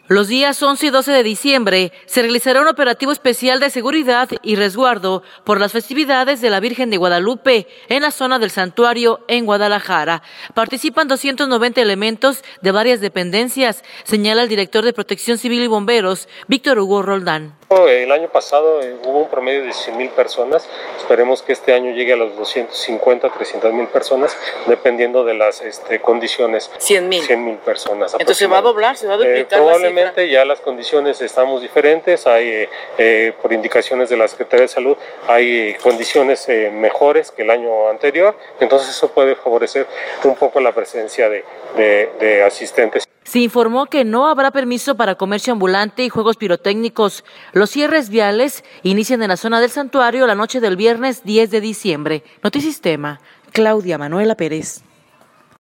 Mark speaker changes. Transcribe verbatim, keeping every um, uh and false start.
Speaker 1: Los días once y doce de diciembre se realizará un operativo especial de seguridad y resguardo por las festividades de la Virgen de Guadalupe en la zona del santuario en Guadalajara. Participan doscientos noventa elementos de varias dependencias, señala el director de Protección Civil y Bomberos, Víctor Hugo Roldán.
Speaker 2: El año pasado hubo un promedio de cien mil personas, esperemos que este año llegue a los doscientos cincuenta, trescientas mil personas, dependiendo de las este, condiciones.
Speaker 3: cien mil.
Speaker 2: cien mil personas.
Speaker 3: Entonces se va a doblar, se va a duplicar.
Speaker 2: Eh, probablemente ya las condiciones estamos diferentes, hay eh, eh, por indicaciones de la Secretaría de Salud, hay condiciones eh, mejores que el año anterior, entonces eso puede favorecer un poco la presencia de, de, de asistentes.
Speaker 1: Se informó que no habrá permiso para comercio ambulante y juegos pirotécnicos. Los cierres viales inician en la zona del santuario la noche del viernes diez de diciembre. Notisistema, Claudia Manuela Pérez.